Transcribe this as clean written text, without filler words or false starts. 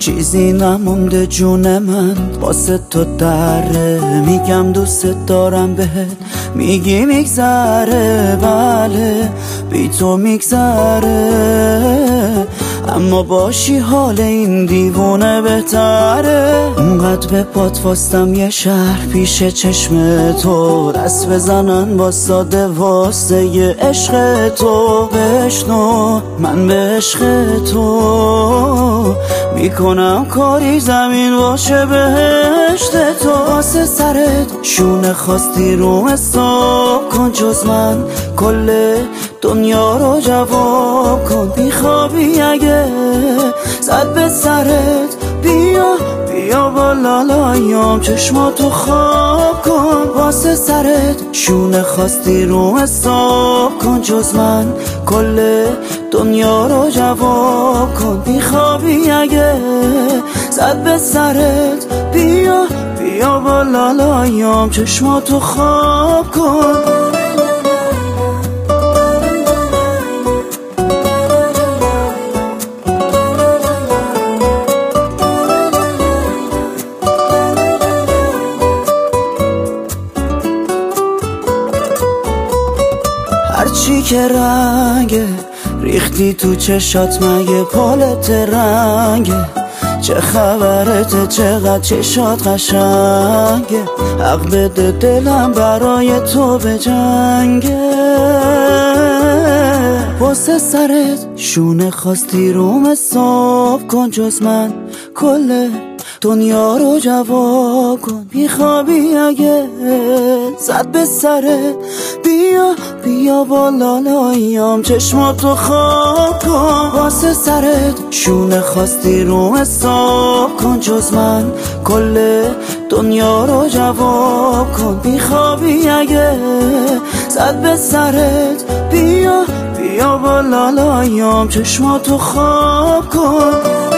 چیزی نمونده جون من واسه تو دره، میگم دوست دارم بهت، میگی میگذره، بله بی تو میگذره، اما باشی حال این دیوونه بهتره. اونقدر به پات واستم یه شهر پیش چشم تو، دست بزنن با ساده واسه یه عشق تو. بشنو من به عشق تو میکنم کاری زمین باشه بهشت تو. واسه سرت شونه خواستی رو حساب کن، جز من کل دنیا رو جواب کن. بیخوابی اگه زد به سرت، بیا بالا لایم چشماتو خواب کن. واسه سرت شونه خواستی رو حساب کن، جز من کل دنیا رو جواب کن. بیخوابی اگه زد به سرت، بیا بالا لایم چشماتو خواب کن. هرچی که رنگه ریختی تو چشات، مگه پالت رنگه؟ چه خبرته چقدر چشات قشنگه؟ حق بده دلم برای تو به جنگه. واسه سرت شونه خواستی روم حساب کن، جز من کل دنیا رو جواب کن. بیخوابی اگه زد به سرت، بیا بالا لایم چشماتو خواب کن. واسه سرت شونه خواستی رو حساب کن، جز من کل دنیا رو جواب کن. بیخوابی اگه زد به سرت، بیا بالا لایم چشماتو خواب کن.